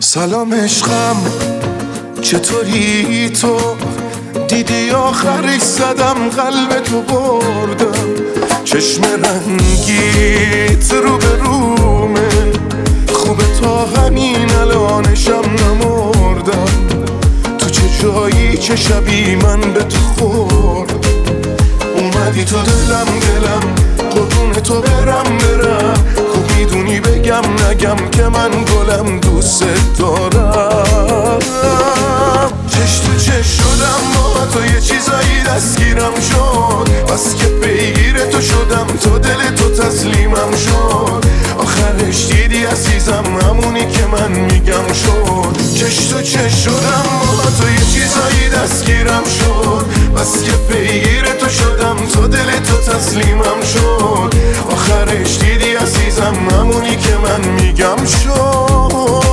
سلام عشقم، چطوری تو؟ دیدی آخرش زدم قلب تو بردم، چشم رنگیت رو به رومه، خوبه تا همین الانشم نمردم. تو چه جایی چه شبی من به تو خوردم، اومدی تو دلم قربون تو برم خوب میدونی بگم نگم که من گلم دوست دارم. چش تو چش شدم با تو، یه چیزایی دستگیرم شد، بس که پیگیر تو شدم، تو دل تو تسلیمم شد. آخرش دیدی عزیزم همونی که من میگم شد. چش تو چش شدم با تو، یه چیزایی دستگیرم شد، بس که پیگیر تو شدم، تو دل تو تسلیمم شد. آخرش دیدی عزیزم همونی که من میگم شد.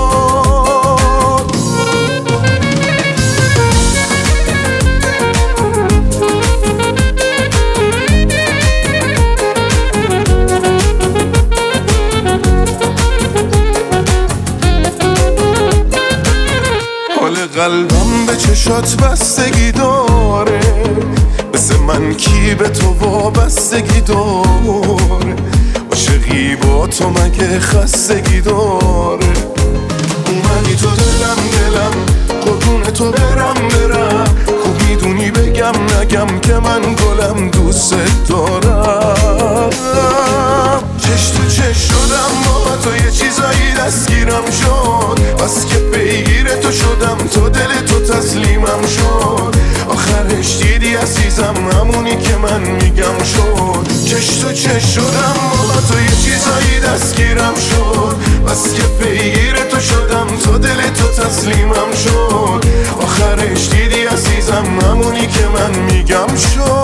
قلبم به چشات بستگی داره، مثل من کی به تو وابستگی داره؟ عاشقی با تو مگه خستگی داره؟ اومدی تو دلم قربون تو برم خوب میدونی بگم نگم که من گلم دوست دارم. چش تو چش شدم با تو، یه چیزایی دستگیرم شد، بس که پیگیر تو شدم، تو دل تو تسلیمم شد. آخرش دیدی عزیزم همونی که من میگم شد. چش تو چش شدم با تو، یه چیزایی دستگیرم شد، بس که پیگیر تو شدم، تو دل تو تسلیمم شد. آخرش دیدی عزیزم همونی که من میگم شد.